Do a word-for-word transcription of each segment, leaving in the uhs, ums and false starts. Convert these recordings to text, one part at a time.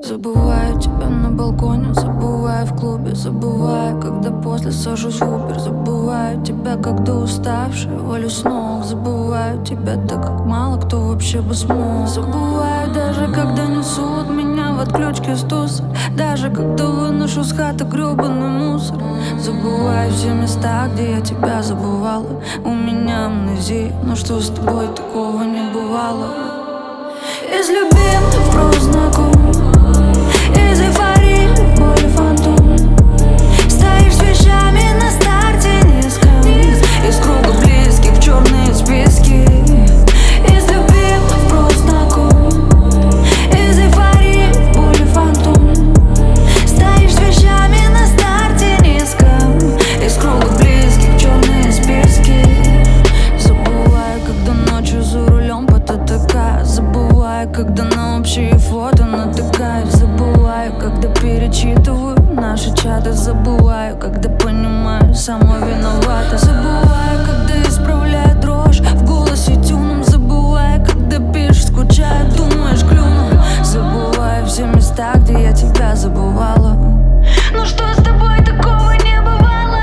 Забываю тебя на балконе, забываю в клубе, забываю, когда после сажусь в Убер. Забываю тебя, когда уставшая, валю с ног. Забываю тебя так, как мало кто вообще бы смог. Забываю даже, когда несут меня в отключке с туса, даже когда выношу с хаты гребаный мусор. Забываю все места, где я тебя забывала. У меня амнезия, но что с тобой такого не бывало. Из любимых просто знакомых, из эйфории в боли фантом. Стоишь с вещами на старте низко, из круга близких в черные списки. Из любимых просто знакомых, из эйфории в боли фантом. Стоишь с вещами на старте низко, из круга близких в черные списки. Забываю, когда ночью за рулем по ТТК. Забываю, когда на общие фото натыкаюсь. Забываю, когда перечитываю наши чаты. Забываю, когда понимаю, сама виновата. Забываю, когда исправляю дрожь в голосе тюном. Забываю, когда пишешь, скучаю, думаешь, клюну. Забываю все места, где я тебя забывала. Ну что с тобой такого не бывало?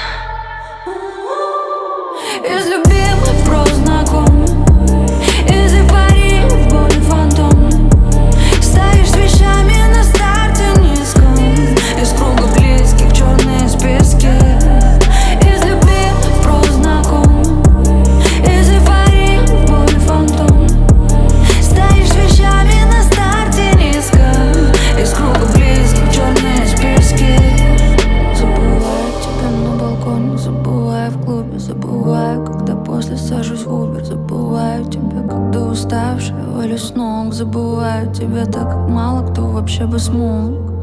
Из любимых просто знакомых, из эйфории в боли фантом. Стоишь с вещами на старте низком, из круга близких в черные списки. Из любимых просто знакомых, из эйфории в боли фантом. Стоишь с вещами на старте низко, из круга близких в черные списки. Забываю тебя на балконе, забываю в клубе. Забываю, когда после сажусь в Убер. Забываю тебя, когда уставшая, валю с ног. Забываю тебя так, как мало кто вообще бы смог.